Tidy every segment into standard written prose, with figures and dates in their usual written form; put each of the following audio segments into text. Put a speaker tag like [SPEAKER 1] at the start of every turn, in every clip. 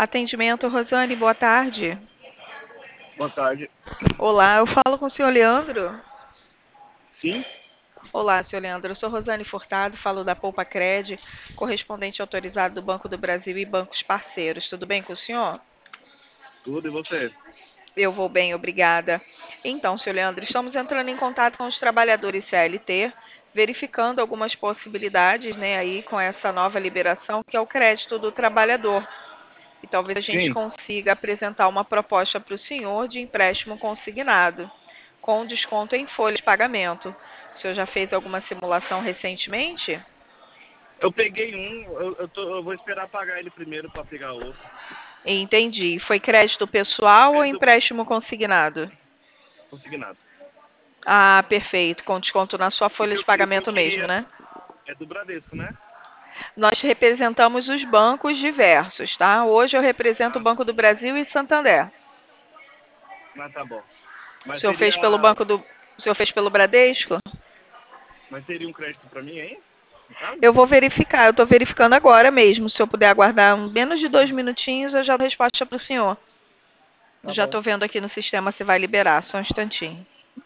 [SPEAKER 1] Atendimento, Rosane, boa tarde.
[SPEAKER 2] Boa tarde.
[SPEAKER 1] Olá, eu falo com o senhor Leandro.
[SPEAKER 2] Sim,
[SPEAKER 1] Olá, senhor Leandro. Eu sou Rosane Furtado, falo da Poupa Cred, correspondente autorizado do Banco do Brasil e bancos parceiros. Tudo bem com o senhor?
[SPEAKER 2] tudo e você?
[SPEAKER 1] Eu vou bem, obrigada. Então, senhor Leandro, estamos entrando em contato com os trabalhadores CLT, verificando algumas possibilidades, né, aí com essa nova liberação, que é o crédito do trabalhador. E talvez a gente
[SPEAKER 2] Sim,
[SPEAKER 1] consiga apresentar uma proposta para o senhor de empréstimo consignado, com desconto em folha de pagamento. O senhor já fez alguma simulação recentemente?
[SPEAKER 2] eu peguei um, eu vou esperar pagar ele primeiro para pegar outro.
[SPEAKER 1] Entendi. Foi crédito pessoal ou
[SPEAKER 2] É do
[SPEAKER 1] empréstimo consignado?
[SPEAKER 2] consignado.
[SPEAKER 1] Ah, perfeito. Com desconto na sua folha de
[SPEAKER 2] O que eu
[SPEAKER 1] pagamento mesmo,
[SPEAKER 2] queria
[SPEAKER 1] né?
[SPEAKER 2] é do Bradesco, né?
[SPEAKER 1] Nós representamos os bancos diversos, tá? Hoje eu represento o
[SPEAKER 2] Ah,
[SPEAKER 1] Banco do Brasil e Santander.
[SPEAKER 2] mas tá bom.
[SPEAKER 1] O
[SPEAKER 2] Mas
[SPEAKER 1] senhor fez
[SPEAKER 2] seria,
[SPEAKER 1] pelo Banco do... O senhor fez pelo Bradesco?
[SPEAKER 2] mas seria um crédito para mim, hein? No caso?
[SPEAKER 1] Eu vou verificar, eu estou verificando agora mesmo. Se eu puder aguardar menos de 2 minutinhos, eu já dou resposta para o senhor. Eu
[SPEAKER 2] Tá
[SPEAKER 1] já
[SPEAKER 2] bom.
[SPEAKER 1] estou vendo aqui no sistema se vai liberar, só um instantinho.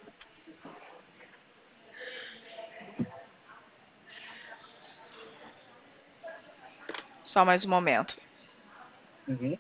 [SPEAKER 1] Só mais um momento.
[SPEAKER 2] Uhum.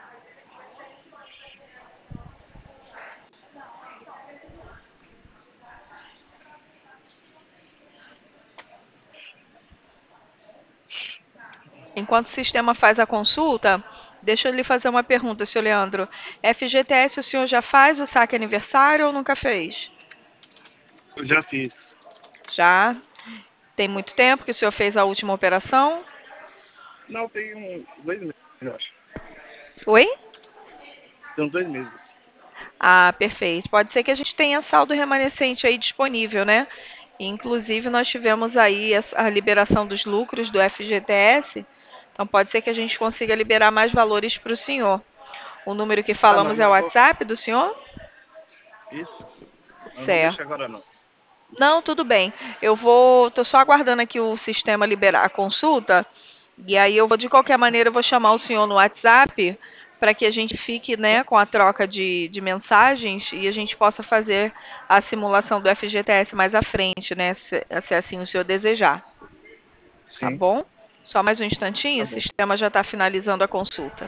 [SPEAKER 1] Enquanto o sistema faz a consulta, deixa eu lhe fazer uma pergunta, senhor Leandro. FGTS o senhor já faz o saque aniversário ou nunca fez?
[SPEAKER 2] Eu já fiz.
[SPEAKER 1] Já. Tem muito tempo que o senhor fez a última operação?
[SPEAKER 2] Não, tem 2 meses, eu acho.
[SPEAKER 1] Oi?
[SPEAKER 2] Tem uns 2 meses.
[SPEAKER 1] Ah, perfeito. Pode ser que a gente tenha saldo remanescente aí disponível, né? Inclusive, nós tivemos aí a liberação dos lucros do FGTS, então pode ser que a gente consiga liberar mais valores para o senhor. O número que
[SPEAKER 2] Ah, mas
[SPEAKER 1] falamos é o
[SPEAKER 2] não vou.
[SPEAKER 1] WhatsApp do senhor?
[SPEAKER 2] Isso. Mas não deixa
[SPEAKER 1] Certo.
[SPEAKER 2] agora não.
[SPEAKER 1] Não, tudo bem. Tô só aguardando aqui o sistema liberar a consulta, e aí eu vou, de qualquer maneira, eu vou chamar o senhor no WhatsApp para que a gente fique, né, com a troca de mensagens e a gente possa fazer a simulação do FGTS mais à frente, né, se assim o senhor desejar. Tá
[SPEAKER 2] Sim,
[SPEAKER 1] bom? Só mais um
[SPEAKER 2] tá
[SPEAKER 1] instantinho, o
[SPEAKER 2] bom.
[SPEAKER 1] sistema já está finalizando a consulta.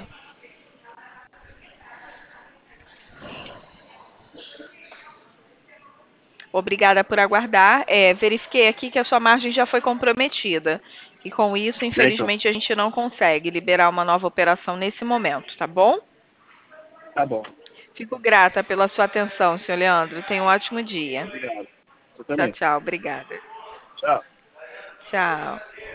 [SPEAKER 1] Obrigada por aguardar. Verifiquei aqui que a sua margem já foi comprometida. E com isso,
[SPEAKER 2] É, então.
[SPEAKER 1] infelizmente, a gente não consegue liberar uma nova operação nesse momento, tá bom?
[SPEAKER 2] Tá bom.
[SPEAKER 1] Fico grata pela sua atenção, senhor Leandro. Tenha um ótimo dia.
[SPEAKER 2] Obrigado. Você
[SPEAKER 1] Tchau,
[SPEAKER 2] também.
[SPEAKER 1] tchau. Obrigada.
[SPEAKER 2] Tchau.
[SPEAKER 1] Tchau.